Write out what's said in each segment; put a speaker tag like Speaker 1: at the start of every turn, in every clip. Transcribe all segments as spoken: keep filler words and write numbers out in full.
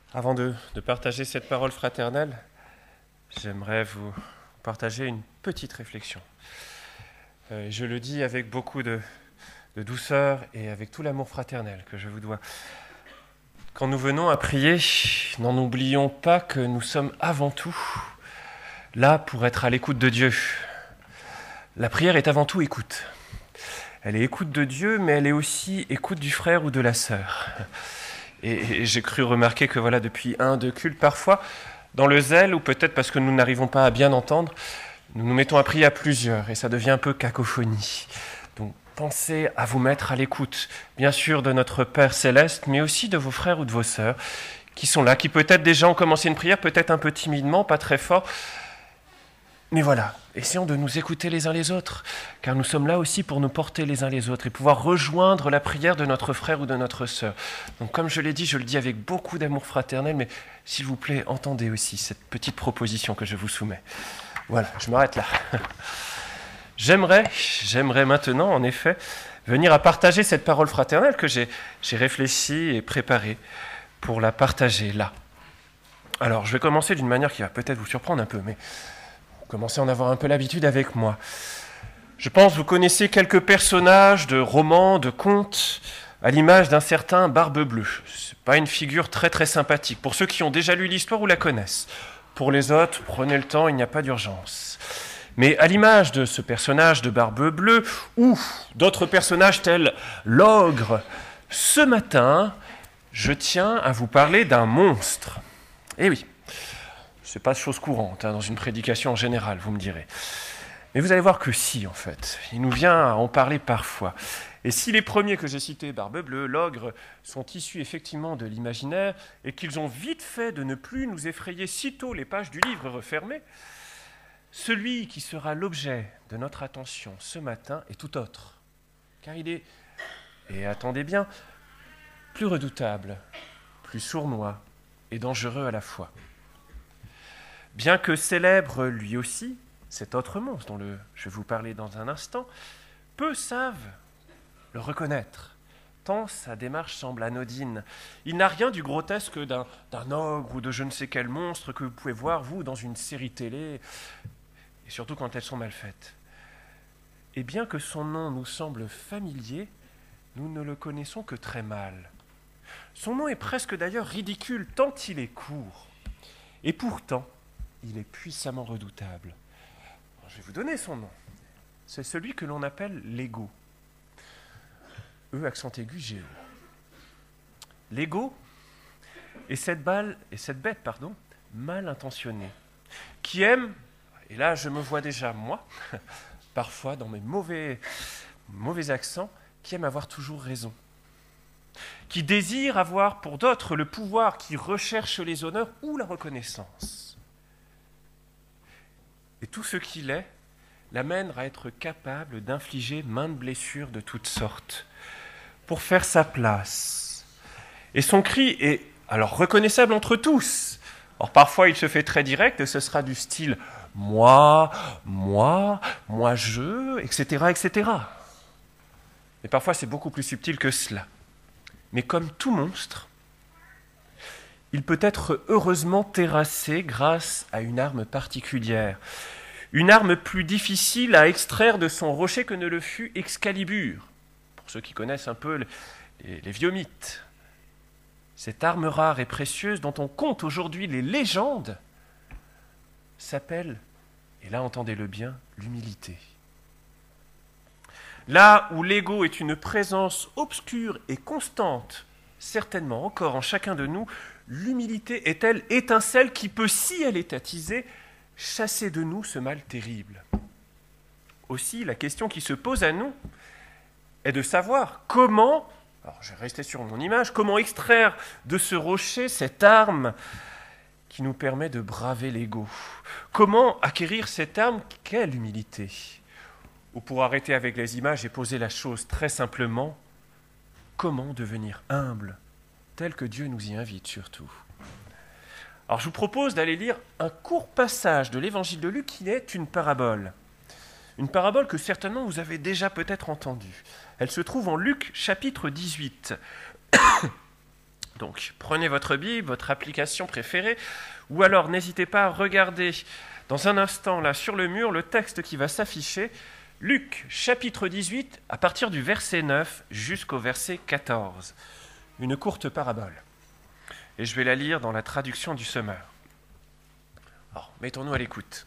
Speaker 1: Avant de, de partager cette parole fraternelle, j'aimerais vous partager une petite réflexion. Euh, je le dis avec beaucoup de, de douceur et avec tout l'amour fraternel que je vous dois. Quand nous venons à prier, n'en oublions pas que nous sommes avant tout là pour être à l'écoute de Dieu. La prière est avant tout écoute. Elle est écoute de Dieu, mais elle est aussi écoute du frère ou de la sœur. Et, et j'ai cru remarquer que voilà, depuis un, deux cultes, parfois, dans le zèle, ou peut-être parce que nous n'arrivons pas à bien entendre, nous nous mettons à prier à plusieurs, et ça devient un peu cacophonie. Donc pensez à vous mettre à l'écoute, bien sûr de notre Père Céleste, mais aussi de vos frères ou de vos sœurs, qui sont là, qui peut-être déjà ont commencé une prière, peut-être un peu timidement, pas très fort. Mais voilà, essayons de nous écouter les uns les autres, car nous sommes là aussi pour nous porter les uns les autres et pouvoir rejoindre la prière de notre frère ou de notre sœur. Donc comme je l'ai dit, je le dis avec beaucoup d'amour fraternel, mais s'il vous plaît, entendez aussi cette petite proposition que je vous soumets. Voilà, je m'arrête là. J'aimerais, j'aimerais maintenant, en effet, venir à partager cette parole fraternelle que j'ai, j'ai réfléchi et préparée pour la partager là. Alors, je vais commencer d'une manière qui va peut-être vous surprendre un peu, mais commencez à en avoir un peu l'habitude avec moi. Je pense que vous connaissez quelques personnages de romans, de contes, à l'image d'un certain Barbe Bleue. Ce n'est pas une figure très très sympathique, pour ceux qui ont déjà lu l'histoire ou la connaissent. Pour les autres, prenez le temps, il n'y a pas d'urgence. Mais à l'image de ce personnage de Barbe Bleue, ou d'autres personnages tels l'ogre, ce matin, je tiens à vous parler d'un monstre. Eh oui, ce n'est pas chose courante hein, dans une prédication en général, vous me direz. Mais vous allez voir que si, en fait. Il nous vient à en parler parfois. Et si les premiers que j'ai cités, Barbe Bleue, l'ogre, sont issus effectivement de l'imaginaire, et qu'ils ont vite fait de ne plus nous effrayer sitôt les pages du livre refermées, celui qui sera l'objet de notre attention ce matin est tout autre. Car il est, et attendez bien, plus redoutable, plus sournois et dangereux à la fois. Bien que célèbre lui aussi, cet autre monstre dont le, je vais vous parler dans un instant, peu savent le reconnaître, tant sa démarche semble anodine. Il n'a rien du grotesque d'un, d'un ogre ou de je ne sais quel monstre que vous pouvez voir, vous, dans une série télé, et surtout quand elles sont mal faites. Et bien que son nom nous semble familier, nous ne le connaissons que très mal. Son nom est presque d'ailleurs ridicule, tant il est court. Et pourtant, il est puissamment redoutable. Alors, je vais vous donner son nom. C'est celui que l'on appelle l'ego. E, accent aigu, G, E. L'ego est cette, balle, est cette bête pardon, mal intentionnée, qui aime, et là je me vois déjà moi, parfois dans mes mauvais, mauvais accents, qui aime avoir toujours raison, qui désire avoir pour d'autres le pouvoir, qui recherche les honneurs ou la reconnaissance. Et tout ce qu'il est l'amène à être capable d'infliger maintes blessures de toutes sortes pour faire sa place. Et son cri est alors reconnaissable entre tous. Or parfois il se fait très direct, et ce sera du style « moi, moi, moi je », et cetera, et cetera. Mais parfois c'est beaucoup plus subtil que cela. Mais comme tout monstre, il peut être heureusement terrassé grâce à une arme particulière. Une arme plus difficile à extraire de son rocher que ne le fut Excalibur. Pour ceux qui connaissent un peu les, les vieux mythes. Cette arme rare et précieuse dont on compte aujourd'hui les légendes s'appelle, et là entendez-le bien, l'humilité. Là où l'ego est une présence obscure et constante, certainement encore en chacun de nous, l'humilité est elle étincelle qui peut, si elle est attisée, chasser de nous ce mal terrible. Aussi, la question qui se pose à nous est de savoir comment, alors je vais rester sur mon image, comment extraire de ce rocher cette arme qui nous permet de braver l'ego. Comment acquérir cette arme qu'est l'humilité ? Ou pour arrêter avec les images et poser la chose très simplement, comment devenir humble, tel que Dieu nous y invite surtout. Alors je vous propose d'aller lire un court passage de l'évangile de Luc qui est une parabole. Une parabole que certainement vous avez déjà peut-être entendue. Elle se trouve en Luc chapitre dix-huit. Donc, prenez votre Bible, votre application préférée, ou alors n'hésitez pas à regarder dans un instant là sur le mur le texte qui va s'afficher, Luc chapitre dix-huit, à partir du verset neuf jusqu'au verset quatorze. Une courte parabole. Et je vais la lire dans la traduction du Semeur. Alors, mettons-nous à l'écoute.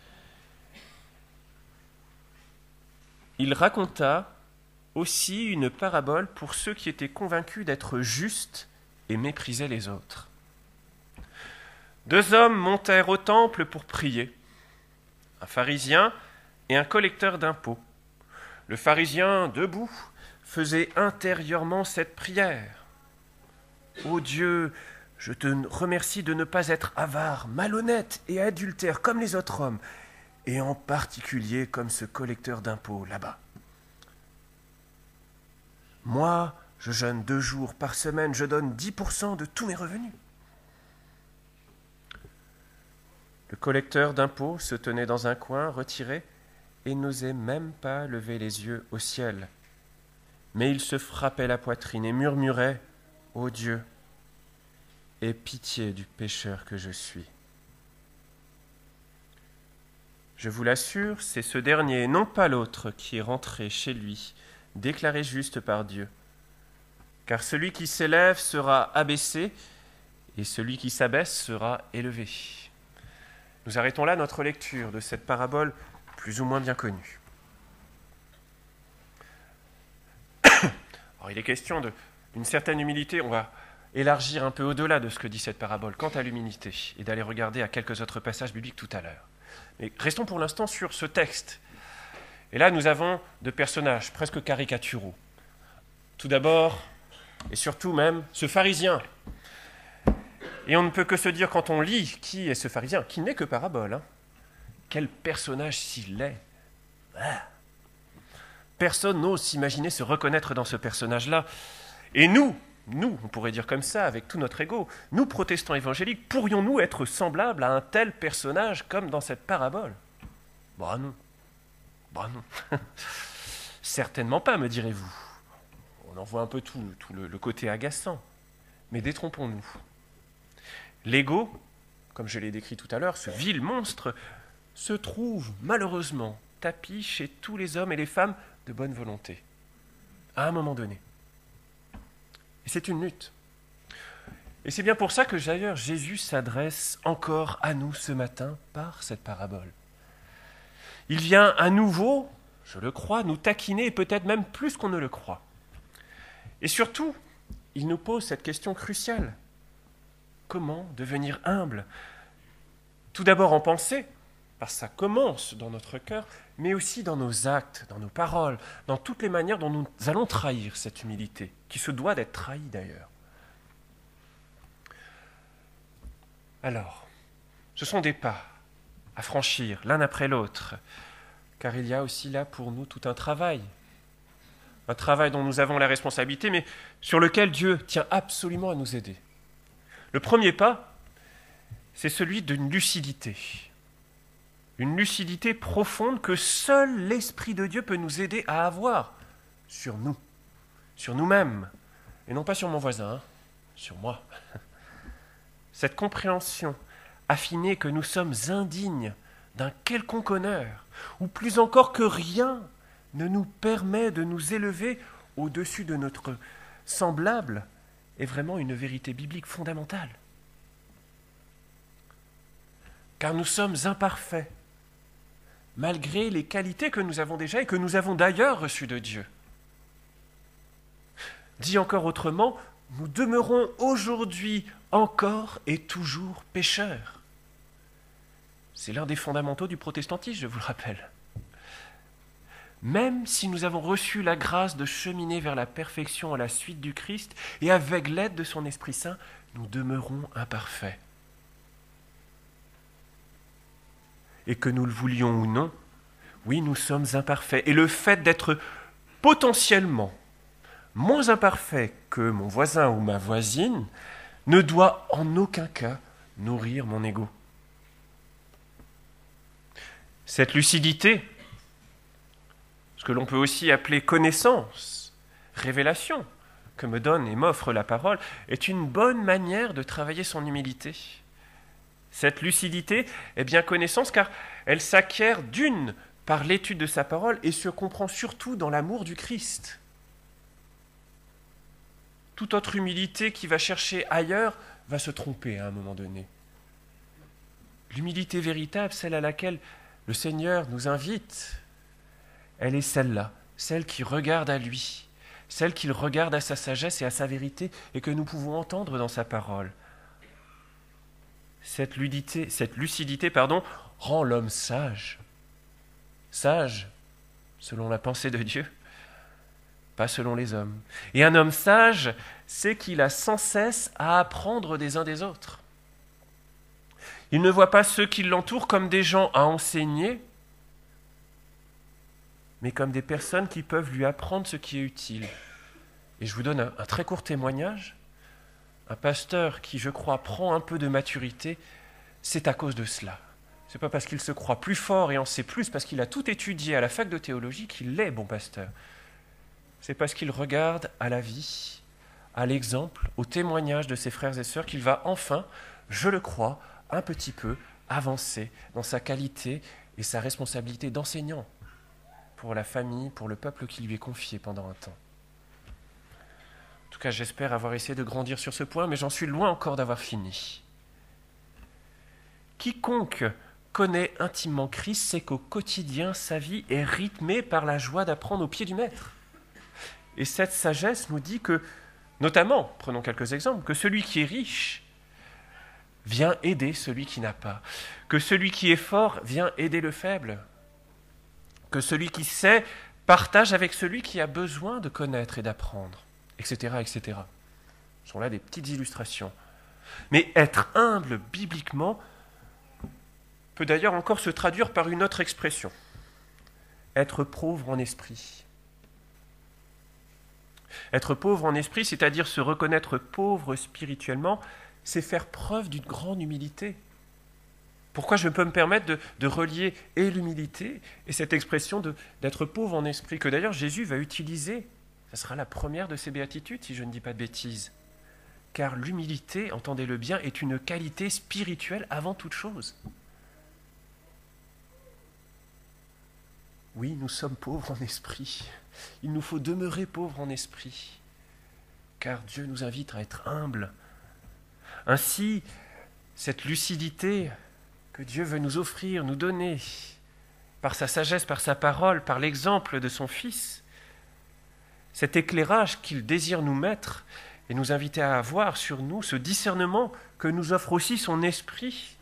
Speaker 1: Il raconta aussi une parabole pour ceux qui étaient convaincus d'être justes et méprisaient les autres. Deux hommes montèrent au temple pour prier, un pharisien et un collecteur d'impôts. Le pharisien, debout, faisait intérieurement cette prière. « Ô Dieu, je te remercie de ne pas être avare, malhonnête et adultère comme les autres hommes, et en particulier comme ce collecteur d'impôts là-bas. Moi, je jeûne deux jours par semaine, je donne dix pour cent de tous mes revenus. » Le collecteur d'impôts se tenait dans un coin, retiré, et n'osait même pas lever les yeux au ciel. Mais il se frappait la poitrine et murmurait « Ô Dieu, aie pitié du pécheur que je suis. » Je vous l'assure, c'est ce dernier, non pas l'autre, qui est rentré chez lui, déclaré juste par Dieu. Car celui qui s'élève sera abaissé, et celui qui s'abaisse sera élevé. Nous arrêtons là notre lecture de cette parabole plus ou moins bien connue. Alors, il est question de, d'une certaine humilité. On va élargir un peu au-delà de ce que dit cette parabole quant à l'humilité et d'aller regarder à quelques autres passages bibliques tout à l'heure. Mais restons pour l'instant sur ce texte. Et là, nous avons deux personnages presque caricaturaux. Tout d'abord, et surtout même, ce pharisien. Et on ne peut que se dire quand on lit qui est ce pharisien, qui n'est que parabole. Hein. Quel personnage s'il est. Ah. Personne n'ose s'imaginer se reconnaître dans ce personnage-là. Et nous, nous, on pourrait dire comme ça, avec tout notre ego, nous, protestants évangéliques, pourrions-nous être semblables à un tel personnage comme dans cette parabole ? Bah non. Bah non. Certainement pas, me direz-vous. On en voit un peu tout, tout le, le côté agaçant. Mais détrompons-nous. L'ego, comme je l'ai décrit tout à l'heure, ce vil monstre, se trouve malheureusement tapi chez tous les hommes et les femmes de bonne volonté, à un moment donné. Et c'est une lutte. Et c'est bien pour ça que d'ailleurs Jésus s'adresse encore à nous ce matin par cette parabole. Il vient à nouveau, je le crois, nous taquiner, et peut-être même plus qu'on ne le croit. Et surtout, il nous pose cette question cruciale. Comment devenir humble ? Tout d'abord en pensée, parce que ça commence dans notre cœur, mais aussi dans nos actes, dans nos paroles, dans toutes les manières dont nous allons trahir cette humilité, qui se doit d'être trahie d'ailleurs. Alors, ce sont des pas à franchir l'un après l'autre, car il y a aussi là pour nous tout un travail, un travail dont nous avons la responsabilité, mais sur lequel Dieu tient absolument à nous aider. Le premier pas, c'est celui d'une lucidité. Une lucidité profonde que seul l'Esprit de Dieu peut nous aider à avoir sur nous, sur nous-mêmes, et non pas sur mon voisin, hein, sur moi. Cette compréhension affinée que nous sommes indignes d'un quelconque honneur, ou plus encore que rien ne nous permet de nous élever au-dessus de notre semblable, est vraiment une vérité biblique fondamentale. Car nous sommes imparfaits, malgré les qualités que nous avons déjà et que nous avons d'ailleurs reçues de Dieu. Dit encore autrement, nous demeurons aujourd'hui encore et toujours pécheurs. C'est l'un des fondamentaux du protestantisme, je vous le rappelle. Même si nous avons reçu la grâce de cheminer vers la perfection à la suite du Christ, et avec l'aide de son Esprit Saint, nous demeurons imparfaits. Et que nous le voulions ou non, oui, nous sommes imparfaits. Et le fait d'être potentiellement moins imparfait que mon voisin ou ma voisine ne doit en aucun cas nourrir mon ego. Cette lucidité, ce que l'on peut aussi appeler connaissance, révélation, que me donne et m'offre la parole est une bonne manière de travailler son humilité. Cette lucidité est bien connaissance car elle s'acquiert d'une par l'étude de sa parole et se comprend surtout dans l'amour du Christ. Toute autre humilité qui va chercher ailleurs va se tromper à un moment donné. L'humilité véritable, celle à laquelle le Seigneur nous invite, elle est celle-là, celle qui regarde à lui, celle qu'il regarde à sa sagesse et à sa vérité et que nous pouvons entendre dans sa parole. Cette lucidité, cette lucidité pardon, rend l'homme sage. Sage, selon la pensée de Dieu, pas selon les hommes. Et un homme sage, c'est qu'il a sans cesse à apprendre des uns des autres. Il ne voit pas ceux qui l'entourent comme des gens à enseigner, mais comme des personnes qui peuvent lui apprendre ce qui est utile. Et je vous donne un, un très court témoignage. Un pasteur qui, je crois, prend un peu de maturité, c'est à cause de cela. Ce n'est pas parce qu'il se croit plus fort et en sait plus, parce qu'il a tout étudié à la fac de théologie qu'il est bon pasteur. C'est parce qu'il regarde à la vie, à l'exemple, au témoignage de ses frères et sœurs qu'il va enfin, je le crois, un petit peu avancer dans sa qualité et sa responsabilité d'enseignant pour la famille, pour le peuple qui lui est confié pendant un temps. En tout cas, j'espère avoir essayé de grandir sur ce point, mais j'en suis loin encore d'avoir fini. Quiconque connaît intimement Christ sait qu'au quotidien, sa vie est rythmée par la joie d'apprendre au pied du Maître. Et cette sagesse nous dit que, notamment, prenons quelques exemples, que celui qui est riche vient aider celui qui n'a pas, que celui qui est fort vient aider le faible, que celui qui sait partage avec celui qui a besoin de connaître et d'apprendre, et cetera, et cetera. Ce sont là des petites illustrations. Mais être humble bibliquement peut d'ailleurs encore se traduire par une autre expression. Être pauvre en esprit. Être pauvre en esprit, c'est-à-dire se reconnaître pauvre spirituellement, c'est faire preuve d'une grande humilité. Pourquoi je peux me permettre de, de relier et l'humilité et cette expression de, d'être pauvre en esprit, que d'ailleurs Jésus va utiliser. Ce sera la première de ses béatitudes, si je ne dis pas de bêtises. Car l'humilité, entendez-le bien, est une qualité spirituelle avant toute chose. Oui, nous sommes pauvres en esprit. Il nous faut demeurer pauvres en esprit, car Dieu nous invite à être humbles. Ainsi, cette lucidité que Dieu veut nous offrir, nous donner, par sa sagesse, par sa parole, par l'exemple de son Fils, cet éclairage qu'il désire nous mettre et nous inviter à avoir sur nous, ce discernement que nous offre aussi son esprit,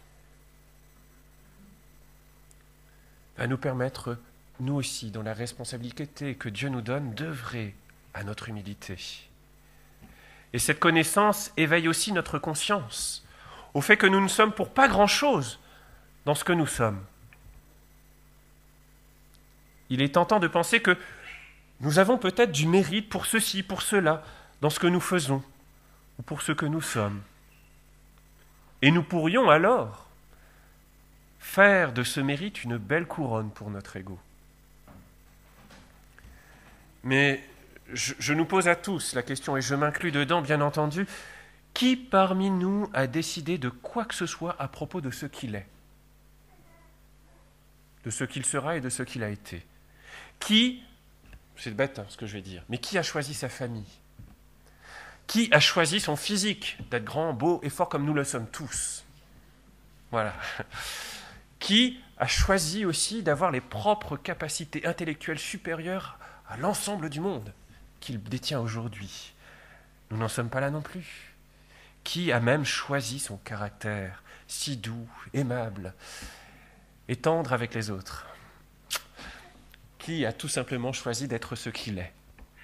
Speaker 1: va nous permettre, nous aussi, dans la responsabilité que Dieu nous donne, d'œuvrer à notre humilité. Et cette connaissance éveille aussi notre conscience au fait que nous ne sommes pour pas grand-chose dans ce que nous sommes. Il est tentant de penser que nous avons peut-être du mérite pour ceci, pour cela, dans ce que nous faisons, ou pour ce que nous sommes. Et nous pourrions alors faire de ce mérite une belle couronne pour notre ego. Mais je, je nous pose à tous la question, et je m'inclus dedans, bien entendu, qui parmi nous a décidé de quoi que ce soit à propos de ce qu'il est, de ce qu'il sera et de ce qu'il a été? Qui, c'est bête hein, ce que je vais dire, mais qui a choisi sa famille? Qui a choisi son physique, d'être grand, beau et fort comme nous le sommes tous? Voilà. Qui a choisi aussi d'avoir les propres capacités intellectuelles supérieures à l'ensemble du monde qu'il détient aujourd'hui? Nous n'en sommes pas là non plus. Qui a même choisi son caractère si doux, aimable et tendre avec les autres? Qui a tout simplement choisi d'être ce qu'il est?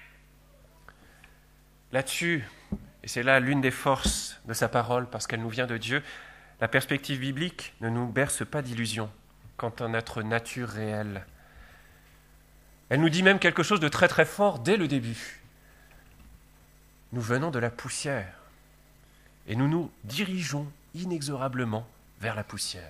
Speaker 1: Là-dessus, et c'est là l'une des forces de sa parole, parce qu'elle nous vient de Dieu, la perspective biblique ne nous berce pas d'illusions quant à notre nature réelle. Elle nous dit même quelque chose de très très fort dès le début. Nous venons de la poussière et nous nous dirigeons inexorablement vers la poussière.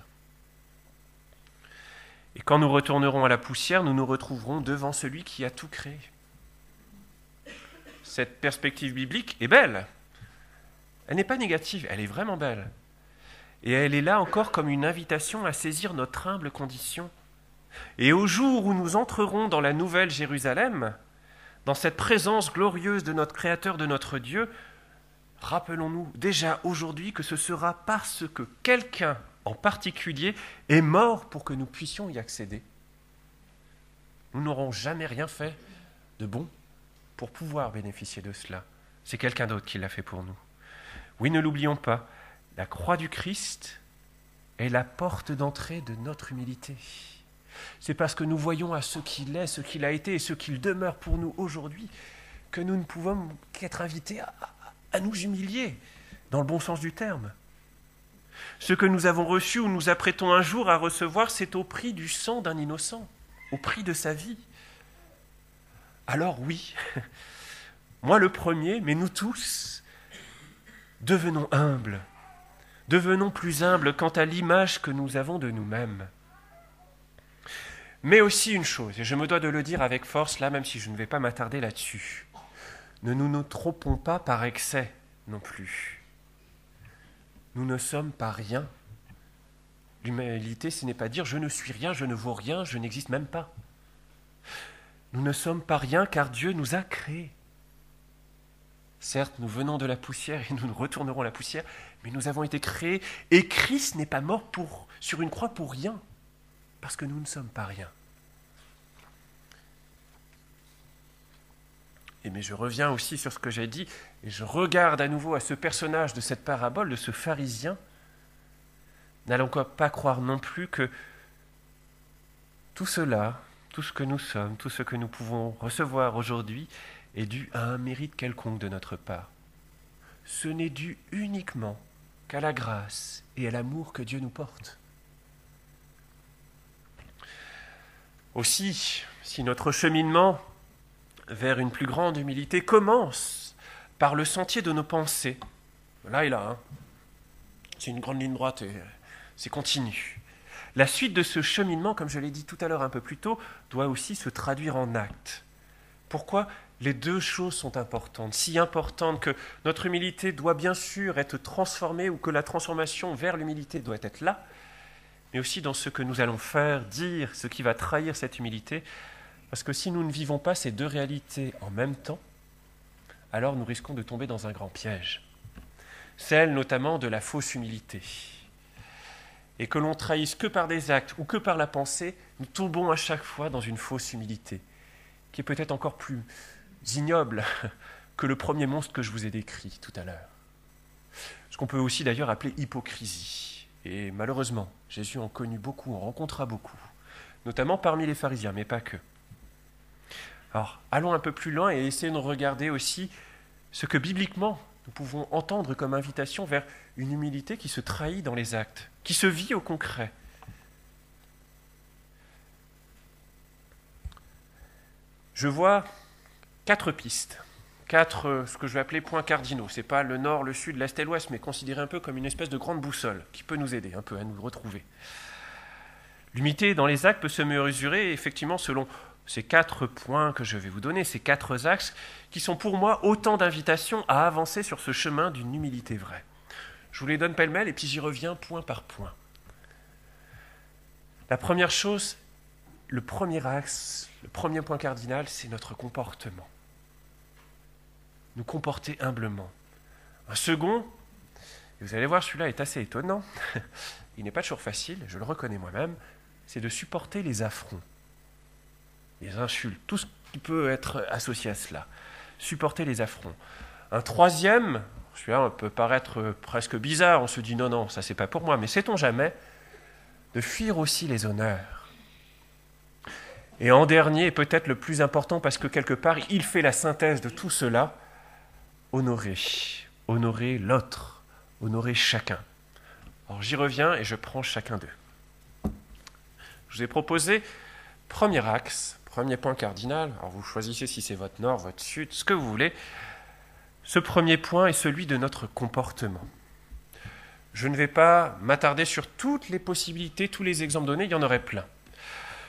Speaker 1: Et quand nous retournerons à la poussière, nous nous retrouverons devant celui qui a tout créé. cette perspective biblique est belle. Elle n'est pas négative, elle est vraiment belle. Et elle est là encore comme une invitation à saisir notre humble condition. Et au jour où nous entrerons dans la nouvelle Jérusalem, dans cette présence glorieuse de notre Créateur, de notre Dieu, rappelons-nous déjà aujourd'hui que ce sera parce que quelqu'un en particulier est mort pour que nous puissions y accéder. Nous n'aurons jamais rien fait de bon pour pouvoir bénéficier de cela. C'est quelqu'un d'autre qui l'a fait pour nous. Oui, ne l'oublions pas, la croix du Christ est la porte d'entrée de notre humilité. C'est parce que nous voyons à ce qu'il est, ce qu'il a été et ce qu'il demeure pour nous aujourd'hui que nous ne pouvons qu'être invités à, à nous humilier, dans le bon sens du terme. Ce que nous avons reçu ou nous apprêtons un jour à recevoir, c'est au prix du sang d'un innocent, au prix de sa vie. Alors oui, moi le premier, mais nous tous, devenons humbles, devenons plus humbles quant à l'image que nous avons de nous-mêmes. Mais aussi une chose, et je me dois de le dire avec force là, même si je ne vais pas m'attarder là-dessus, ne nous nous trompons pas par excès non plus. Nous ne sommes pas rien. L'humilité, ce n'est pas dire je ne suis rien, je ne vaux rien, je n'existe même pas. Nous ne sommes pas rien car Dieu nous a créés. Certes, nous venons de la poussière et nous retournerons à la poussière, mais nous avons été créés et Christ n'est pas mort pour, sur une croix pour rien, parce que nous ne sommes pas rien. Et mais je reviens aussi sur ce que j'ai dit et je regarde à nouveau à ce personnage de cette parabole, de ce pharisien. N'allons pas croire non plus que tout cela, tout ce que nous sommes, tout ce que nous pouvons recevoir aujourd'hui est dû à un mérite quelconque de notre part. Ce n'est dû uniquement qu'à la grâce et à l'amour que Dieu nous porte. Aussi, si notre cheminement vers une plus grande humilité commence par le sentier de nos pensées, là et là, hein, c'est une grande ligne droite et c'est continu. La suite de ce cheminement, comme je l'ai dit tout à l'heure un peu plus tôt, doit aussi se traduire en actes. Pourquoi ? Les deux choses sont importantes, si importantes que notre humilité doit bien sûr être transformée ou que la transformation vers l'humilité doit être là, mais aussi dans ce que nous allons faire, dire, ce qui va trahir cette humilité, parce que si nous ne vivons pas ces deux réalités en même temps, alors nous risquons de tomber dans un grand piège, celle notamment de la fausse humilité. Et que l'on trahisse que par des actes ou que par la pensée, nous tombons à chaque fois dans une fausse humilité, qui est peut-être encore plus ignoble que le premier monstre que je vous ai décrit tout à l'heure. Ce qu'on peut aussi d'ailleurs appeler hypocrisie. Et malheureusement, Jésus en connut beaucoup, en rencontra beaucoup, notamment parmi les pharisiens, mais pas que. Alors, allons un peu plus loin et essayons de regarder aussi ce que bibliquement nous pouvons entendre comme invitation vers une humilité qui se trahit dans les actes, qui se vit au concret. Je vois quatre pistes, quatre, ce que je vais appeler points cardinaux. Ce n'est pas le nord, le sud, l'est et l'ouest, mais considéré un peu comme une espèce de grande boussole qui peut nous aider un peu à nous retrouver. L'humilité dans les actes peut se mesurer effectivement selon ces quatre points que je vais vous donner, ces quatre axes qui sont pour moi autant d'invitations à avancer sur ce chemin d'une humilité vraie. Je vous les donne pêle-mêle et puis j'y reviens point par point. La première chose, le premier axe, le premier point cardinal, c'est notre comportement. Nous comporter humblement. Un second, et vous allez voir, celui-là est assez étonnant, il n'est pas toujours facile, je le reconnais moi-même, c'est de supporter les affronts, les insultes, tout ce qui peut être associé à cela. Supporter les affronts. Un troisième, celui-là peut paraître presque bizarre, on se dit non, non, ça c'est pas pour moi, mais sait-on jamais, de fuir aussi les honneurs. Et en dernier, peut-être le plus important, parce que quelque part, il fait la synthèse de tout cela, honorer, honorer l'autre, honorer chacun. Alors j'y reviens et je prends chacun d'eux. Je vous ai proposé, premier axe, premier point cardinal, alors vous choisissez si c'est votre nord, votre sud, ce que vous voulez. Ce premier point est celui de notre comportement. Je ne vais pas m'attarder sur toutes les possibilités, tous les exemples donnés, il y en aurait plein.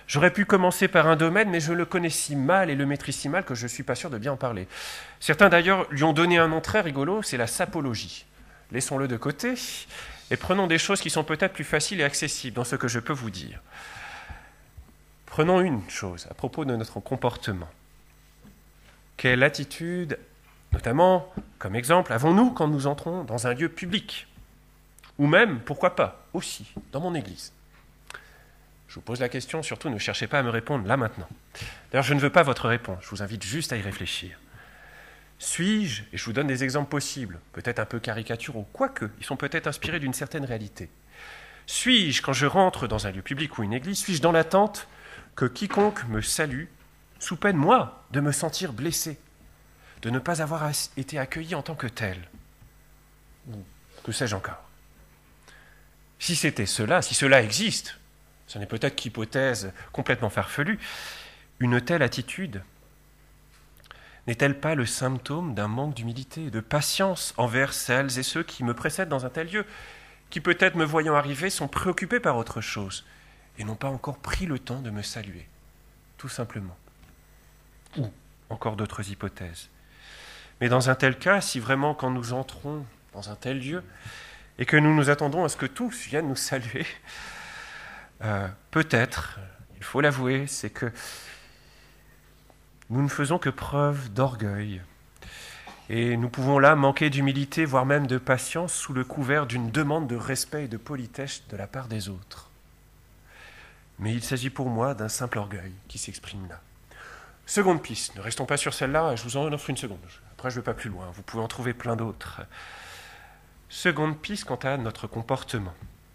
Speaker 1: J'aurais pu commencer par un domaine, mais je le connais si mal et le maîtrise si mal que je ne suis pas sûr de bien en parler. Certains d'ailleurs lui ont donné un nom très rigolo, c'est la sapologie. Laissons-le de côté et prenons des choses qui sont peut-être plus faciles et accessibles dans ce que je peux vous dire. Prenons une chose à propos de notre comportement. Quelle attitude, notamment, comme exemple, avons-nous quand nous entrons dans un lieu public ? Ou même, pourquoi pas, aussi, dans mon église ? Je vous pose la question, surtout ne cherchez pas à me répondre là maintenant. D'ailleurs, je ne veux pas votre réponse, je vous invite juste à y réfléchir. Suis-je, et je vous donne des exemples possibles, peut-être un peu caricaturaux, quoique, ils sont peut-être inspirés d'une certaine réalité. Suis-je, quand je rentre dans un lieu public ou une église, suis-je dans l'attente que quiconque me salue, sous peine, moi, de me sentir blessé, de ne pas avoir été accueilli en tant que tel, ou que sais-je encore ? Si c'était cela, si cela existe, ce n'est peut-être qu'hypothèse complètement farfelue, une telle attitude n'est-elle pas le symptôme d'un manque d'humilité et de patience envers celles et ceux qui me précèdent dans un tel lieu, qui peut-être me voyant arriver sont préoccupés par autre chose et n'ont pas encore pris le temps de me saluer, tout simplement. Ou encore d'autres hypothèses. Mais dans un tel cas, si vraiment quand nous entrons dans un tel lieu et que nous nous attendons à ce que tous viennent nous saluer, euh, peut-être, il faut l'avouer, c'est que nous ne faisons que preuve d'orgueil. Et nous pouvons là manquer d'humilité, voire même de patience, sous le couvert d'une demande de respect et de politesse de la part des autres. Mais il s'agit pour moi d'un simple orgueil qui s'exprime là. Seconde piste, ne restons pas sur celle-là, je vous en offre une seconde. Après, je ne vais pas plus loin, vous pouvez en trouver plein d'autres. Seconde piste quant à notre comportement.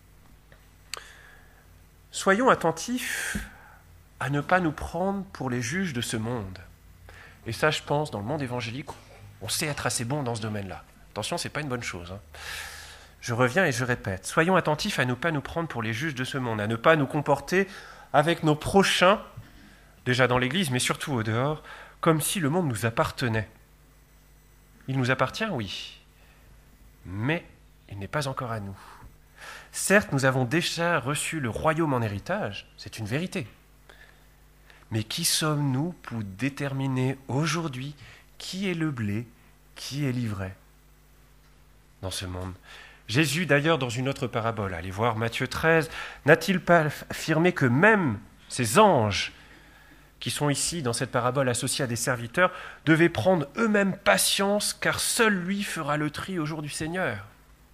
Speaker 1: Soyons attentifs à ne pas nous prendre pour les juges de ce monde. Et ça, je pense, dans le monde évangélique, on sait être assez bon dans ce domaine-là. Attention, ce n'est pas une bonne chose. Hein. Je reviens et je répète. Soyons attentifs à ne pas nous prendre pour les juges de ce monde, à ne pas nous comporter avec nos prochains, déjà dans l'Église, mais surtout au dehors, comme si le monde nous appartenait. Il nous appartient, oui, mais il n'est pas encore à nous. Certes, nous avons déjà reçu le royaume en héritage, c'est une vérité. Mais qui sommes-nous pour déterminer aujourd'hui qui est le blé, qui est l'ivraie dans ce monde ? Jésus, d'ailleurs, dans une autre parabole, allez voir Matthieu treize, n'a-t-il pas affirmé que même ces anges qui sont ici, dans cette parabole, associés à des serviteurs, devaient prendre eux-mêmes patience, car seul lui fera le tri au jour du Seigneur.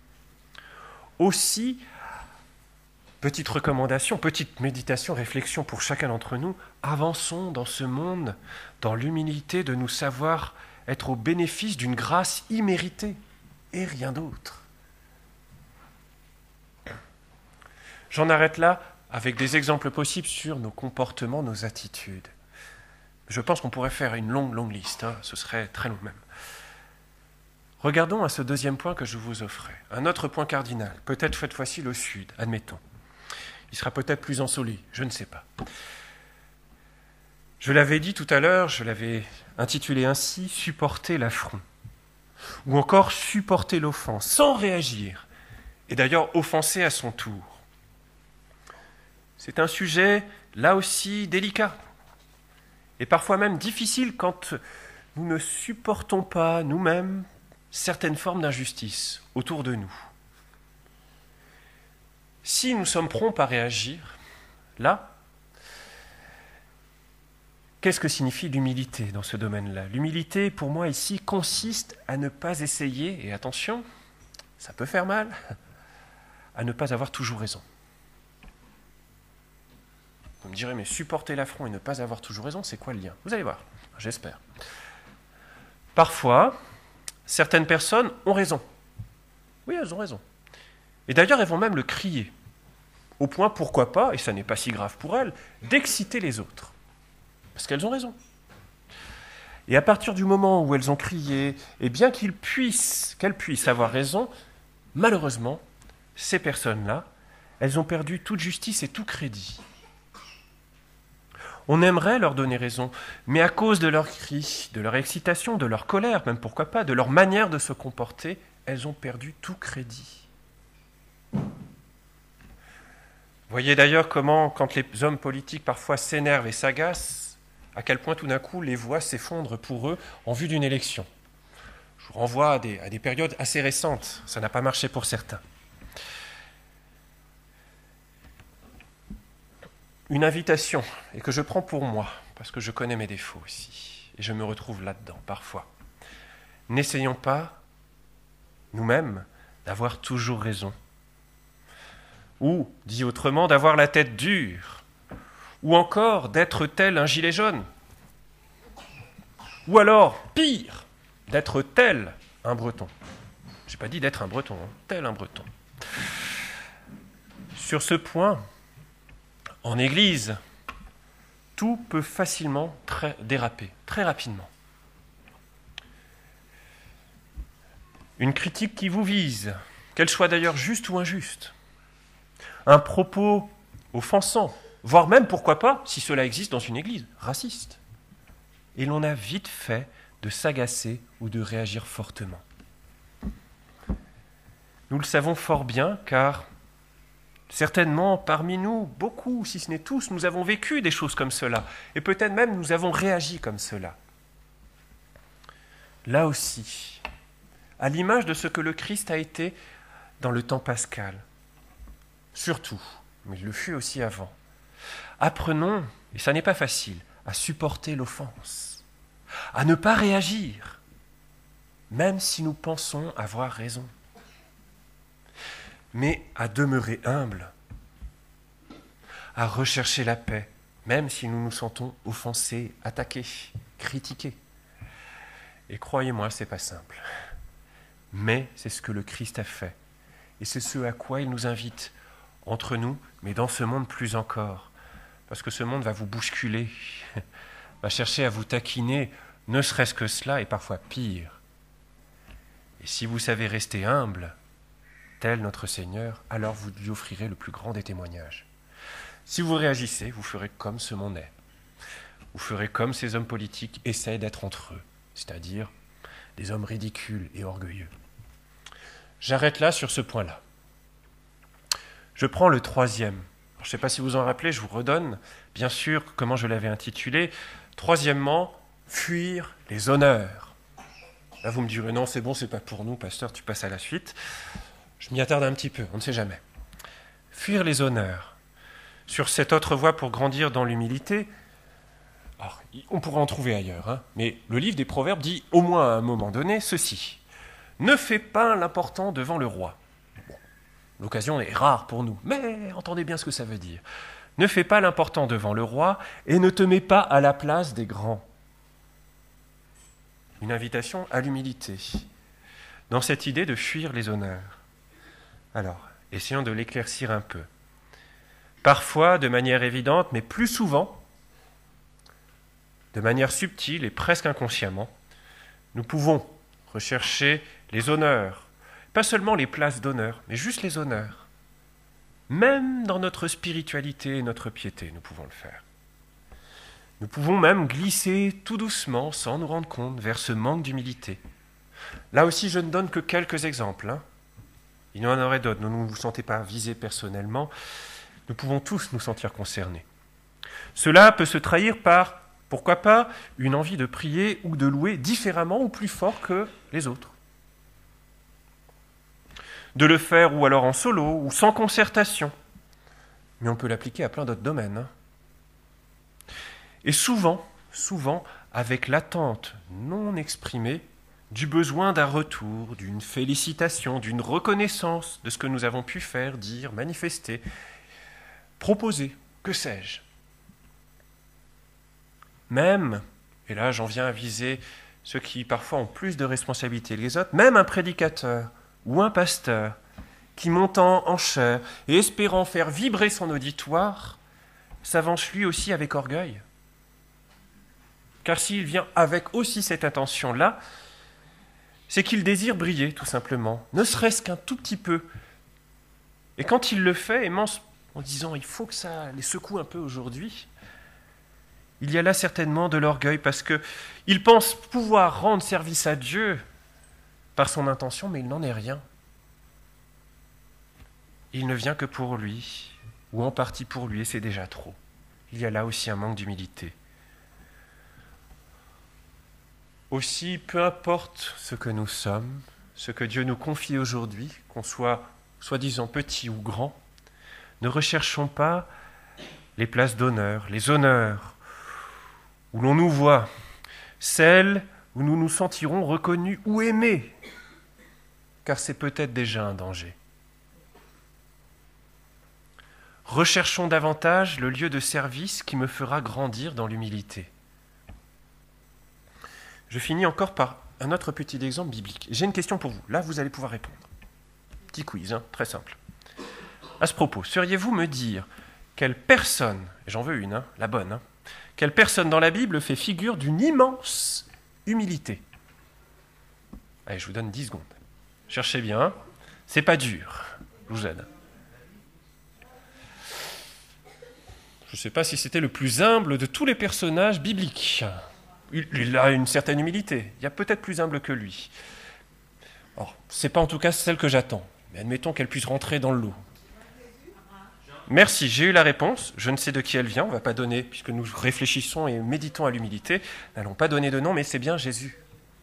Speaker 1: Aussi, petite recommandation, petite méditation, réflexion pour chacun d'entre nous, avançons dans ce monde, dans l'humilité de nous savoir être au bénéfice d'une grâce imméritée, et rien d'autre. J'en arrête là, avec des exemples possibles sur nos comportements, nos attitudes. Je pense qu'on pourrait faire une longue, longue liste, hein, ce serait très long même. Regardons à ce deuxième point que je vous offrais, un autre point cardinal, peut-être cette fois-ci le sud, admettons. Il sera peut-être plus ensoleillé, je ne sais pas. Je l'avais dit tout à l'heure, je l'avais intitulé ainsi, « Supporter l'affront » ou encore « Supporter l'offense » sans réagir, et d'ailleurs offenser à son tour. C'est un sujet, là aussi, délicat, et parfois même difficile quand nous ne supportons pas nous-mêmes certaines formes d'injustice autour de nous. Si nous sommes prompts à réagir, là, qu'est-ce que signifie l'humilité dans ce domaine-là ? L'humilité, pour moi, ici, consiste à ne pas essayer, et attention, ça peut faire mal, à ne pas avoir toujours raison. Vous me direz, mais supporter l'affront et ne pas avoir toujours raison, c'est quoi le lien ? Vous allez voir, j'espère. Parfois, certaines personnes ont raison. Oui, elles ont raison. Et d'ailleurs, elles vont même le crier. Au point, pourquoi pas, et ça n'est pas si grave pour elles, d'exciter les autres. Parce qu'elles ont raison. Et à partir du moment où elles ont crié, et bien qu'ils puissent, qu'elles puissent avoir raison, malheureusement, ces personnes-là, elles ont perdu toute justice et tout crédit. On aimerait leur donner raison, mais à cause de leurs cris, de leur excitation, de leur colère, même pourquoi pas, de leur manière de se comporter, elles ont perdu tout crédit. Voyez d'ailleurs comment, quand les hommes politiques parfois s'énervent et s'agacent, à quel point tout d'un coup les voix s'effondrent pour eux en vue d'une élection. Je vous renvoie à des, à des périodes assez récentes, ça n'a pas marché pour certains. Une invitation, et que je prends pour moi, parce que je connais mes défauts aussi, et je me retrouve là-dedans parfois. N'essayons pas, nous-mêmes, d'avoir toujours raison. Ou, dit autrement, d'avoir la tête dure. Ou encore d'être tel un gilet jaune. Ou alors, pire, d'être tel un breton. Je n'ai pas dit d'être un breton, hein, tel un breton. Sur ce point, en Église, tout peut facilement très déraper, très rapidement. Une critique qui vous vise, qu'elle soit d'ailleurs juste ou injuste. Un propos offensant, voire même, pourquoi pas, si cela existe dans une église, raciste. Et l'on a vite fait de s'agacer ou de réagir fortement. Nous le savons fort bien, car certainement parmi nous, beaucoup, si ce n'est tous, nous avons vécu des choses comme cela, et peut-être même nous avons réagi comme cela. Là aussi, à l'image de ce que le Christ a été dans le temps pascal, surtout, mais il le fut aussi avant. Apprenons, et ça n'est pas facile, à supporter l'offense, à ne pas réagir, même si nous pensons avoir raison, mais à demeurer humbles, à rechercher la paix, même si nous nous sentons offensés, attaqués, critiqués. Et croyez-moi, ce n'est pas simple, mais c'est ce que le Christ a fait, et c'est ce à quoi il nous invite, entre nous, mais dans ce monde plus encore. Parce que ce monde va vous bousculer, va chercher à vous taquiner, ne serait-ce que cela, et parfois pire. Et si vous savez rester humble, tel notre Seigneur, alors vous lui offrirez le plus grand des témoignages. Si vous réagissez, vous ferez comme ce monde est. Vous ferez comme ces hommes politiques essaient d'être entre eux, c'est-à-dire des hommes ridicules et orgueilleux. J'arrête là sur ce point-là. Je prends le troisième. Je ne sais pas si vous en rappelez, je vous redonne, bien sûr, comment je l'avais intitulé. Troisièmement, fuir les honneurs. Là, vous me direz, non, c'est bon, c'est pas pour nous, pasteur, tu passes à la suite. Je m'y attarde un petit peu, on ne sait jamais. Fuir les honneurs. Sur cette autre voie pour grandir dans l'humilité, alors, on pourra en trouver ailleurs, hein, mais le livre des Proverbes dit, au moins à un moment donné, ceci. Ne fais pas l'important devant le roi. L'occasion est rare pour nous, mais entendez bien ce que ça veut dire. Ne fais pas l'important devant le roi et ne te mets pas à la place des grands. Une invitation à l'humilité, dans cette idée de fuir les honneurs. Alors, essayons de l'éclaircir un peu. Parfois, de manière évidente, mais plus souvent, de manière subtile et presque inconsciemment, nous pouvons rechercher les honneurs, pas seulement les places d'honneur, mais juste les honneurs. Même dans notre spiritualité et notre piété, nous pouvons le faire. Nous pouvons même glisser tout doucement, sans nous rendre compte, vers ce manque d'humilité. Là aussi, je ne donne que quelques exemples. Hein. Il y en aurait d'autres. Ne vous sentez pas visés personnellement. Nous pouvons tous nous sentir concernés. Cela peut se trahir par, pourquoi pas, une envie de prier ou de louer différemment ou plus fort que les autres. De le faire ou alors en solo ou sans concertation. Mais on peut l'appliquer à plein d'autres domaines. Hein. Et souvent, souvent, avec l'attente non exprimée du besoin d'un retour, d'une félicitation, d'une reconnaissance de ce que nous avons pu faire, dire, manifester, proposer, que sais-je. Même, et là j'en viens à viser ceux qui parfois ont plus de responsabilités que les autres, même un prédicateur ou un pasteur qui, montant en chair et espérant faire vibrer son auditoire, s'avance lui aussi avec orgueil. Car s'il vient avec aussi cette intention-là, c'est qu'il désire briller, tout simplement, ne serait-ce qu'un tout petit peu. Et quand il le fait, en disant « il faut que ça les secoue un peu aujourd'hui », il y a là certainement de l'orgueil, parce qu'il pense pouvoir rendre service à Dieu par son intention, mais il n'en est rien. Il ne vient que pour lui. ou en partie pour lui, et c'est déjà trop. Il y a là aussi un manque d'humilité. Aussi, peu importe ce que nous sommes, ce que Dieu nous confie aujourd'hui, qu'on soit soi-disant petit ou grand, ne recherchons pas les places d'honneur, les honneurs, où l'on nous voit, celles où nous nous sentirons reconnus ou aimés, car c'est peut-être déjà un danger. Recherchons davantage le lieu de service qui me fera grandir dans l'humilité. Je finis encore par un autre petit exemple biblique. J'ai une question pour vous. Là, vous allez pouvoir répondre. Petit quiz, hein, très simple. À ce propos, sauriez-vous me dire quelle personne, et j'en veux une, hein, la bonne, hein, quelle personne dans la Bible fait figure d'une immense humilité? Allez, je vous donne dix secondes. Cherchez bien, c'est pas dur. Je vous aide. Je ne sais pas si c'était le plus humble de tous les personnages bibliques. Il, il a une certaine humilité. Il y a peut-être plus humble que lui. Alors, ce n'est pas en tout cas celle que j'attends. Mais admettons qu'elle puisse rentrer dans le lot. Merci, j'ai eu la réponse. Je ne sais de qui elle vient. On ne va pas donner, puisque nous réfléchissons et méditons à l'humilité. N'allons pas donner de nom, mais c'est bien Jésus.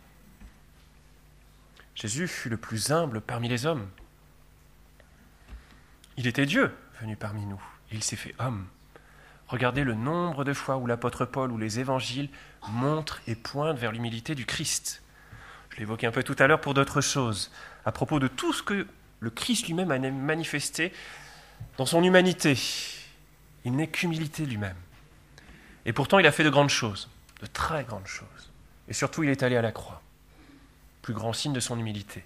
Speaker 1: Jésus fut le plus humble parmi les hommes. Il était Dieu venu parmi nous. Il s'est fait homme. Regardez le nombre de fois où l'apôtre Paul ou les évangiles montrent et pointent vers l'humilité du Christ. Je l'évoquais un peu tout à l'heure pour d'autres choses, à propos de tout ce que le Christ lui-même a manifesté dans son humanité. Il n'est qu'humilité lui-même. Et pourtant, il a fait de grandes choses, de très grandes choses. Et surtout, il est allé à la croix. Plus grand signe de son humilité.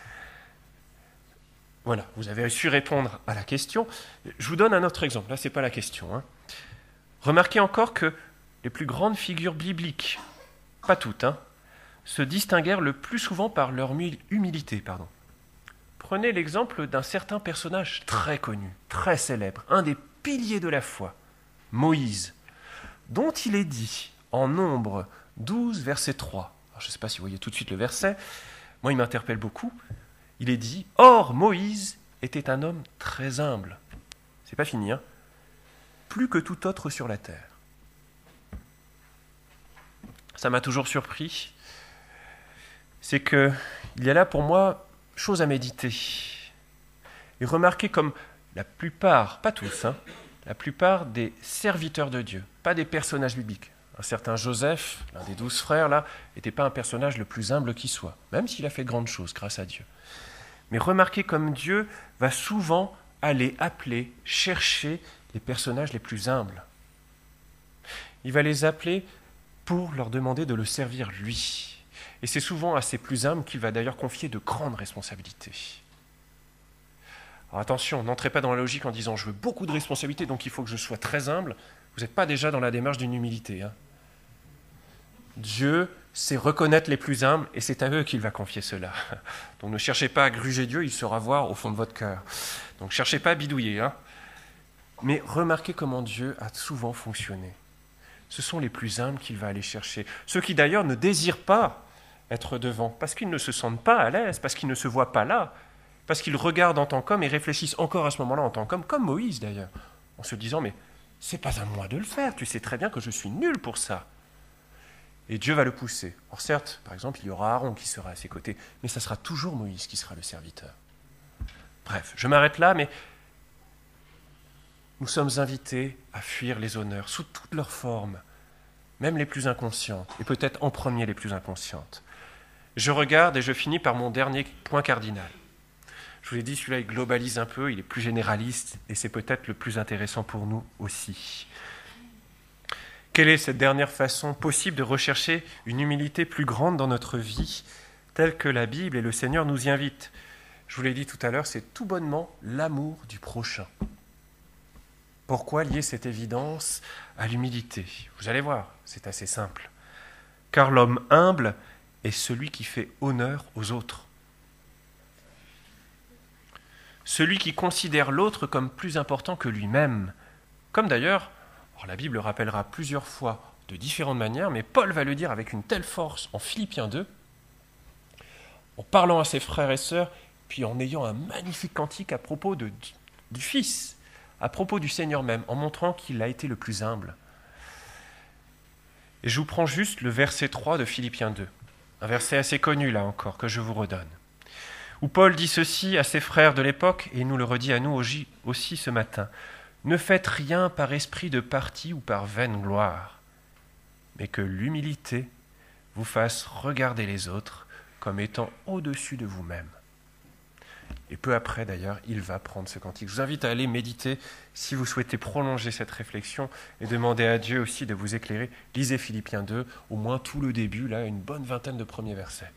Speaker 1: Voilà, vous avez su répondre à la question. Je vous donne un autre exemple. Là, ce n'est pas la question, hein. Remarquez encore que les plus grandes figures bibliques, pas toutes, hein, se distinguèrent le plus souvent par leur humilité. Pardon. Prenez l'exemple d'un certain personnage très connu, très célèbre, un des piliers de la foi, Moïse, dont il est dit en Nombre douze, verset trois. Alors, je ne sais pas si vous voyez tout de suite le verset, moi il m'interpelle beaucoup. Il est dit « Or Moïse était un homme très humble ». C'est pas fini, hein. Plus que tout autre sur la terre. Ça m'a toujours surpris. C'est qu'il y a là pour moi chose à méditer. Et remarquez comme la plupart, pas tous, hein, la plupart des serviteurs de Dieu, pas des personnages bibliques. Un certain Joseph, l'un des douze frères, là, n'était pas un personnage le plus humble qui soit, même s'il a fait de grandes choses grâce à Dieu. Mais remarquez comme Dieu va souvent aller appeler, chercher les personnages les plus humbles. Il va les appeler pour leur demander de le servir lui. Et c'est souvent à ces plus humbles qu'il va d'ailleurs confier de grandes responsabilités. Alors attention, n'entrez pas dans la logique en disant « je veux beaucoup de responsabilités, donc il faut que je sois très humble ». Vous n'êtes pas déjà dans la démarche d'une humilité. Hein. Dieu sait reconnaître les plus humbles et c'est à eux qu'il va confier cela. Donc ne cherchez pas à gruger Dieu, il saura voir au fond de votre cœur. Donc ne cherchez pas à bidouiller. Hein. Mais remarquez comment Dieu a souvent fonctionné. Ce sont les plus humbles qu'il va aller chercher. Ceux qui d'ailleurs ne désirent pas être devant, parce qu'ils ne se sentent pas à l'aise, parce qu'ils ne se voient pas là, parce qu'ils regardent en tant qu'homme et réfléchissent encore à ce moment-là en tant qu'homme, comme Moïse d'ailleurs, en se disant « mais c'est pas à moi de le faire, tu sais très bien que je suis nul pour ça ». Et Dieu va le pousser. Or certes, par exemple, il y aura Aaron qui sera à ses côtés, mais ça sera toujours Moïse qui sera le serviteur. Bref, je m'arrête là, mais nous sommes invités à fuir les honneurs sous toutes leurs formes, même les plus inconscientes, et peut-être en premier les plus inconscientes. Je regarde et je finis par mon dernier point cardinal. Je vous l'ai dit, celui-là, il globalise un peu, il est plus généraliste, et c'est peut-être le plus intéressant pour nous aussi. Quelle est cette dernière façon possible de rechercher une humilité plus grande dans notre vie, telle que la Bible et le Seigneur nous y invitent? Je vous l'ai dit tout à l'heure, c'est tout bonnement l'amour du prochain. Pourquoi lier cette évidence à l'humilité? Vous allez voir, c'est assez simple. Car l'homme humble est celui qui fait honneur aux autres. Celui qui considère l'autre comme plus important que lui-même. Comme d'ailleurs, alors la Bible le rappellera plusieurs fois de différentes manières, mais Paul va le dire avec une telle force en Philippiens deux, en parlant à ses frères et sœurs, puis en ayant un magnifique cantique à propos de, du Fils, à propos du Seigneur même, en montrant qu'il a été le plus humble. Et je vous prends juste le verset trois de Philippiens deux, un verset assez connu là encore, que je vous redonne, où Paul dit ceci à ses frères de l'époque, et il nous le redit à nous aussi ce matin. « Ne faites rien par esprit de parti ou par vaine gloire, mais que l'humilité vous fasse regarder les autres comme étant au-dessus de vous-même. » Et peu après, d'ailleurs, il va prendre ce cantique. Je vous invite à aller méditer si vous souhaitez prolonger cette réflexion et demander à Dieu aussi de vous éclairer. Lisez Philippiens deux, au moins tout le début, là, une bonne vingtaine de premiers versets.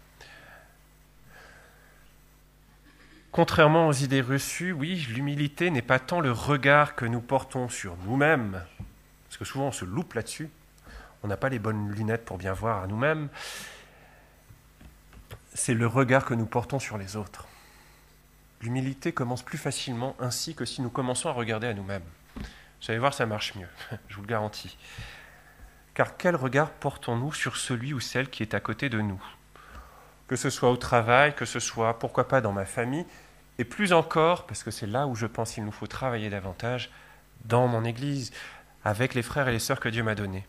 Speaker 1: Contrairement aux idées reçues, oui, l'humilité n'est pas tant le regard que nous portons sur nous-mêmes, parce que souvent on se loupe là-dessus, on n'a pas les bonnes lunettes pour bien voir à nous-mêmes, c'est le regard que nous portons sur les autres. L'humilité commence plus facilement ainsi que si nous commençons à regarder à nous-mêmes. Vous allez voir, ça marche mieux, je vous le garantis. Car quel regard portons-nous sur celui ou celle qui est à côté de nous ? Que ce soit au travail, que ce soit, pourquoi pas, dans ma famille, et plus encore, parce que c'est là où je pense qu'il nous faut travailler davantage, dans mon Église, avec les frères et les sœurs que Dieu m'a donnés.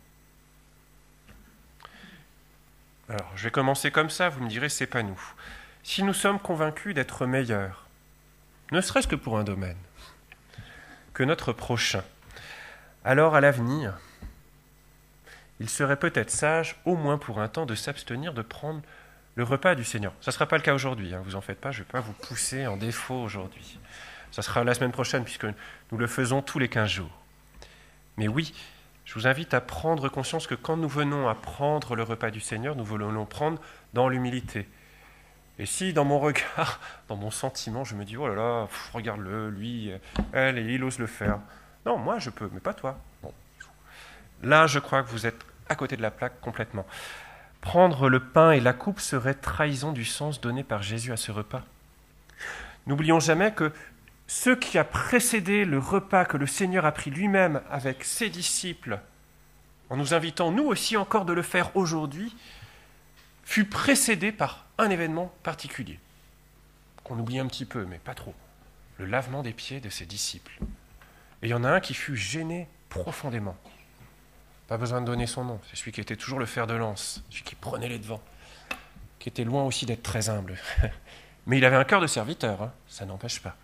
Speaker 1: Alors, je vais commencer comme ça, vous me direz, c'est pas nous. Si nous sommes convaincus d'être meilleurs, ne serait-ce que pour un domaine, que notre prochain, alors à l'avenir, il serait peut-être sage, au moins pour un temps, de s'abstenir de prendre le repas du Seigneur. Ça ne sera pas le cas aujourd'hui, hein, vous en faites pas, je ne vais pas vous pousser en défaut aujourd'hui. Ça sera la semaine prochaine, puisque nous le faisons tous les quinze jours. Mais oui, je vous invite à prendre conscience que quand nous venons à prendre le repas du Seigneur, nous voulons le prendre dans l'humilité. Et si dans mon regard, dans mon sentiment, je me dis « Oh là là, pff, regarde-le, lui, elle, et il ose le faire. » Non, moi je peux, mais pas toi. Bon. Là, je crois que vous êtes à côté de la plaque complètement. Prendre le pain et la coupe serait trahison du sens donné par Jésus à ce repas. N'oublions jamais que ce qui a précédé le repas que le Seigneur a pris lui-même avec ses disciples, en nous invitant nous aussi encore de le faire aujourd'hui, fut précédé par un événement particulier, qu'on oublie un petit peu, mais pas trop, le lavement des pieds de ses disciples. Et il y en a un qui fut gêné profondément. Pas besoin de donner son nom, c'est celui qui était toujours le fer de lance, celui qui prenait les devants, qui était loin aussi d'être très humble. Mais il avait un cœur de serviteur, hein, ça n'empêche pas.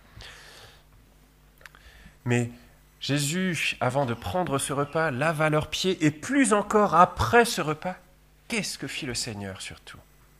Speaker 1: Mais Jésus, avant de prendre ce repas, lava leurs pieds, et plus encore après ce repas, qu'est-ce que fit le Seigneur surtout ?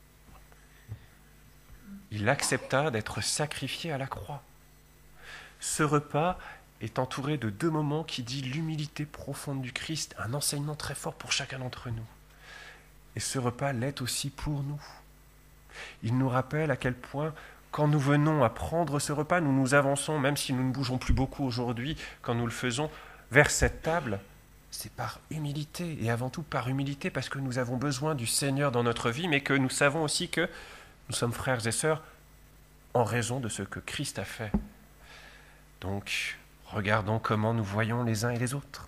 Speaker 1: Il accepta d'être sacrifié à la croix. Ce repas est entouré de deux moments qui disent l'humilité profonde du Christ, un enseignement très fort pour chacun d'entre nous. Et ce repas l'est aussi pour nous. Il nous rappelle à quel point, quand nous venons à prendre ce repas, nous nous avançons, même si nous ne bougeons plus beaucoup aujourd'hui, quand nous le faisons, vers cette table, c'est par humilité, et avant tout par humilité, parce que nous avons besoin du Seigneur dans notre vie, mais que nous savons aussi que nous sommes frères et sœurs en raison de ce que Christ a fait. Donc, regardons comment nous voyons les uns et les autres.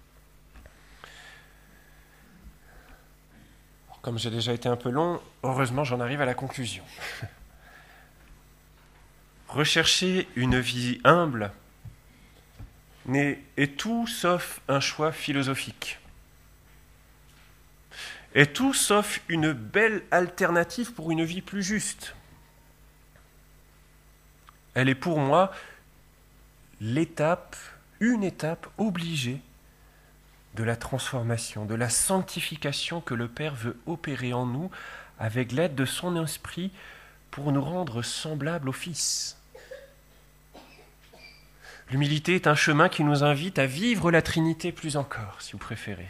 Speaker 1: Alors, comme j'ai déjà été un peu long, heureusement j'en arrive à la conclusion. Rechercher une vie humble n'est, est tout sauf un choix philosophique. Est tout sauf une belle alternative pour une vie plus juste. Elle est pour moi l'étape, une étape obligée de la transformation, de la sanctification que le Père veut opérer en nous avec l'aide de son esprit pour nous rendre semblables au Fils. L'humilité est un chemin qui nous invite à vivre la Trinité plus encore, si vous préférez.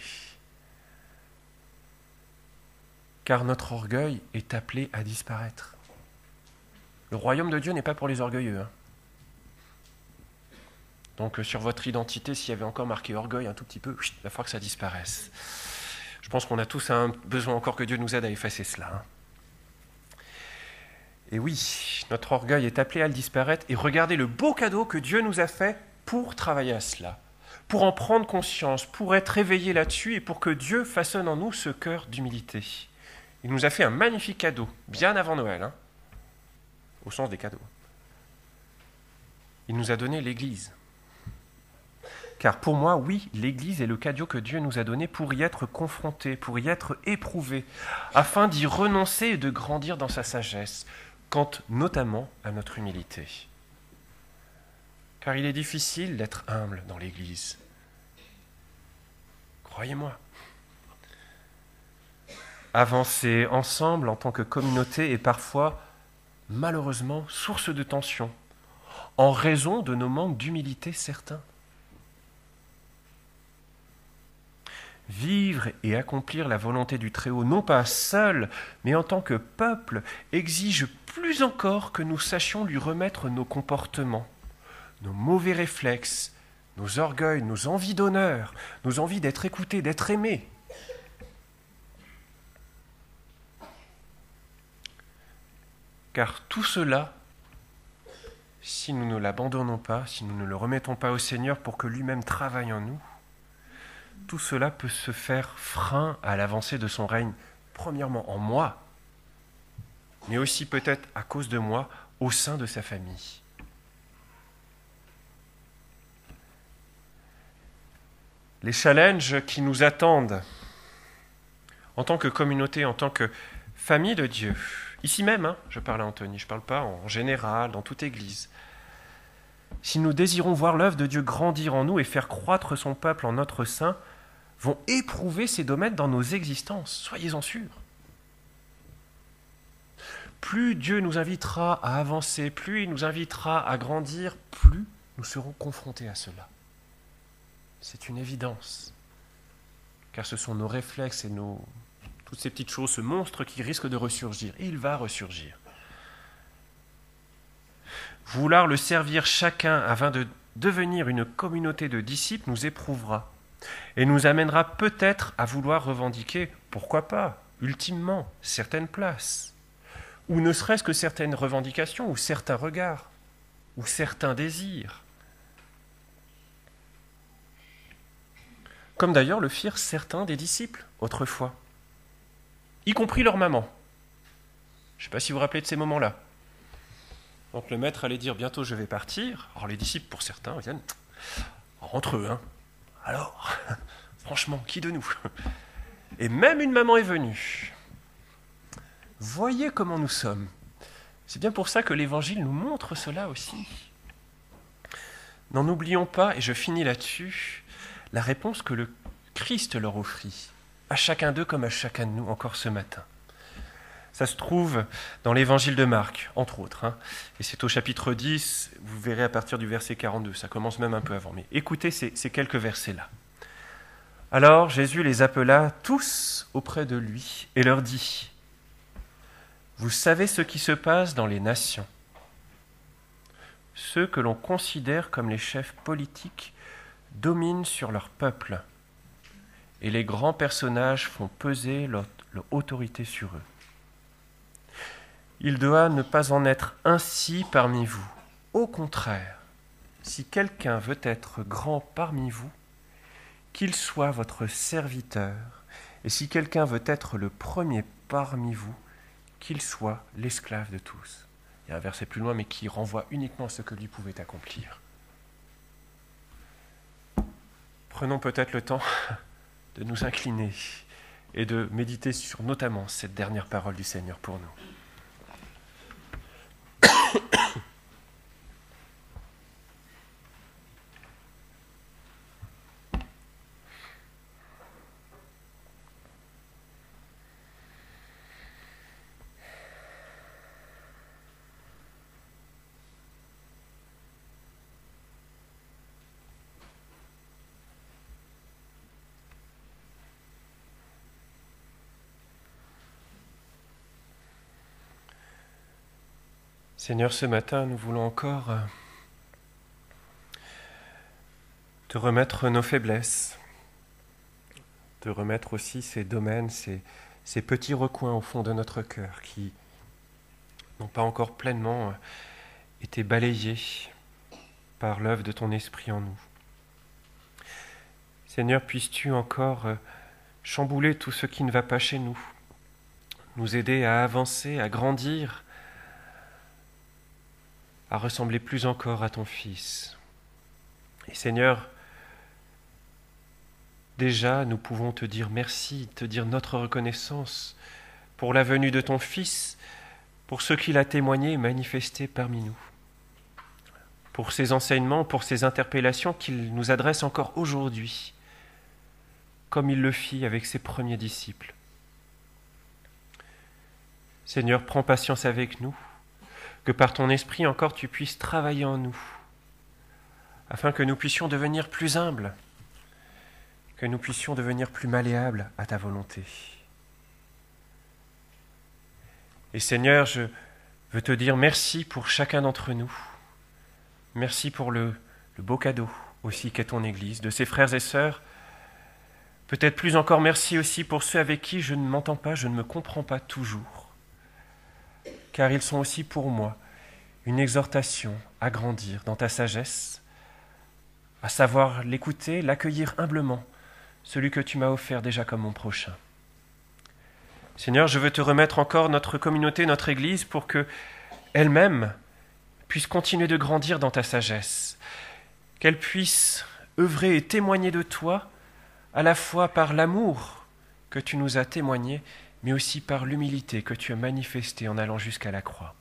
Speaker 1: Car notre orgueil est appelé à disparaître. Le royaume de Dieu n'est pas pour les orgueilleux, hein. Donc sur votre identité, s'il y avait encore marqué orgueil un tout petit peu, il va falloir que ça disparaisse. Je pense qu'on a tous un besoin encore que Dieu nous aide à effacer cela. Hein. Et oui, notre orgueil est appelé à le disparaître et regardez le beau cadeau que Dieu nous a fait pour travailler à cela, pour en prendre conscience, pour être éveillé là-dessus et pour que Dieu façonne en nous ce cœur d'humilité. Il nous a fait un magnifique cadeau, bien avant Noël, hein, au sens des cadeaux. Il nous a donné l'Église. Car pour moi, oui, l'Église est le cadeau que Dieu nous a donné pour y être confronté, pour y être éprouvé, afin d'y renoncer et de grandir dans sa sagesse, quant notamment à notre humilité. Car il est difficile d'être humble dans l'Église. Croyez-moi. Avancer ensemble en tant que communauté est parfois, malheureusement, source de tension, en raison de nos manques d'humilité certains. Vivre et accomplir la volonté du Très-Haut, non pas seul, mais en tant que peuple, exige plus encore que nous sachions lui remettre nos comportements, nos mauvais réflexes, nos orgueils, nos envies d'honneur, nos envies d'être écoutés, d'être aimés. Car tout cela, si nous ne l'abandonnons pas, si nous ne le remettons pas au Seigneur pour que lui-même travaille en nous, tout cela peut se faire frein à l'avancée de son règne, premièrement en moi, mais aussi peut-être à cause de moi, au sein de sa famille. Les challenges qui nous attendent en tant que communauté, en tant que famille de Dieu, ici même, hein, je parle à Anthony, je ne parle pas en général, dans toute Église. Si nous désirons voir l'œuvre de Dieu grandir en nous et faire croître son peuple en notre sein, vont éprouver ces domaines dans nos existences, soyez-en sûrs. Plus Dieu nous invitera à avancer, plus il nous invitera à grandir, plus nous serons confrontés à cela. C'est une évidence, car ce sont nos réflexes et nos, toutes ces petites choses, ce monstre qui risque de ressurgir, et il va ressurgir. Vouloir le servir chacun afin de devenir une communauté de disciples nous éprouvera et nous amènera peut-être à vouloir revendiquer, pourquoi pas, ultimement, certaines places, ou ne serait-ce que certaines revendications, ou certains regards, ou certains désirs. Comme d'ailleurs le firent certains des disciples autrefois, y compris leur maman. Je ne sais pas si vous vous rappelez de ces moments-là. Donc le maître allait dire « bientôt je vais partir ». Alors les disciples, pour certains, viennent entre eux. Hein. Alors, franchement, qui de nous? Et même une maman est venue. Voyez comment nous sommes. C'est bien pour ça que l'Évangile nous montre cela aussi. N'en oublions pas, et je finis là-dessus, la réponse que le Christ leur offrit, à chacun d'eux comme à chacun de nous, encore ce matin. Ça se trouve dans l'Évangile de Marc, entre autres. Hein. Et c'est au chapitre dix, vous verrez à partir du verset quarante-deux, ça commence même un peu avant. Mais écoutez ces, ces quelques versets-là. Alors Jésus les appela tous auprès de lui et leur dit « Vous savez ce qui se passe dans les nations. Ceux que l'on considère comme les chefs politiques dominent sur leur peuple, et les grands personnages font peser leur, leur autorité sur eux. Il doit ne pas en être ainsi parmi vous. Au contraire, si quelqu'un veut être grand parmi vous, qu'il soit votre serviteur, et si quelqu'un veut être le premier parmi vous, qu'il soit l'esclave de tous. » Il y a un verset plus loin, mais qui renvoie uniquement à ce que lui pouvait accomplir. Prenons peut-être le temps de nous incliner et de méditer sur notamment cette dernière parole du Seigneur pour nous. Seigneur, ce matin, nous voulons encore te remettre nos faiblesses, te remettre aussi ces domaines, ces, ces petits recoins au fond de notre cœur qui n'ont pas encore pleinement été balayés par l'œuvre de ton esprit en nous. Seigneur, puisses-tu encore chambouler tout ce qui ne va pas chez nous, nous aider à avancer, à grandir, à ressembler plus encore à ton Fils. Et Seigneur, déjà nous pouvons te dire merci, te dire notre reconnaissance pour la venue de ton Fils, pour ce qu'il a témoigné et manifesté parmi nous, pour ses enseignements, pour ses interpellations qu'il nous adresse encore aujourd'hui, comme il le fit avec ses premiers disciples. Seigneur, prends patience avec nous, que par ton esprit encore tu puisses travailler en nous, afin que nous puissions devenir plus humbles, que nous puissions devenir plus malléables à ta volonté. Et Seigneur, je veux te dire merci pour chacun d'entre nous. Merci pour le, le beau cadeau aussi qu'est ton Église, de ses frères et sœurs. Peut-être plus encore merci aussi pour ceux avec qui je ne m'entends pas, je ne me comprends pas toujours. Car ils sont aussi pour moi une exhortation à grandir dans ta sagesse, à savoir l'écouter, l'accueillir humblement, celui que tu m'as offert déjà comme mon prochain. Seigneur, je veux te remettre encore notre communauté, notre Église, pour que elle-même puisse continuer de grandir dans ta sagesse, qu'elle puisse œuvrer et témoigner de toi, à la fois par l'amour que tu nous as témoigné, mais aussi par l'humilité que tu as manifestée en allant jusqu'à la croix.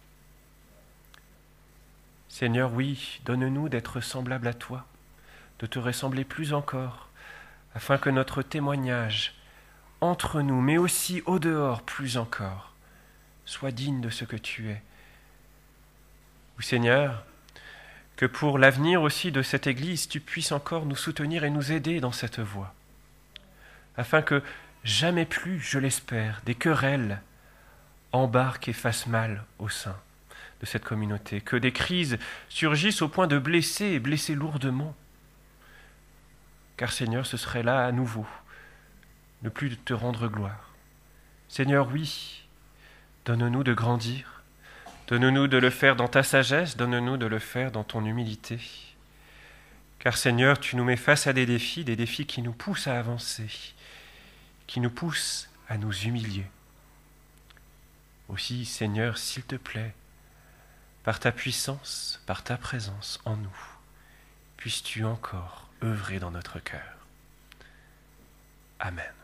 Speaker 1: Seigneur, oui, donne-nous d'être semblables à toi, de te ressembler plus encore, afin que notre témoignage entre nous, mais aussi au dehors plus encore, soit digne de ce que tu es. Oui, Seigneur, que pour l'avenir aussi de cette Église, tu puisses encore nous soutenir et nous aider dans cette voie, afin que jamais plus, je l'espère, des querelles embarquent et fassent mal au sein de cette communauté, que des crises surgissent au point de blesser et blesser lourdement. Car Seigneur, ce serait là à nouveau ne plus te rendre gloire. Seigneur, oui, donne-nous de grandir, donne-nous de le faire dans ta sagesse, donne-nous de le faire dans ton humilité. Car Seigneur, tu nous mets face à des défis, des défis qui nous poussent à avancer, qui nous poussent à nous humilier. Aussi, Seigneur, s'il te plaît, par ta puissance, par ta présence en nous, puisses-tu encore œuvrer dans notre cœur. Amen.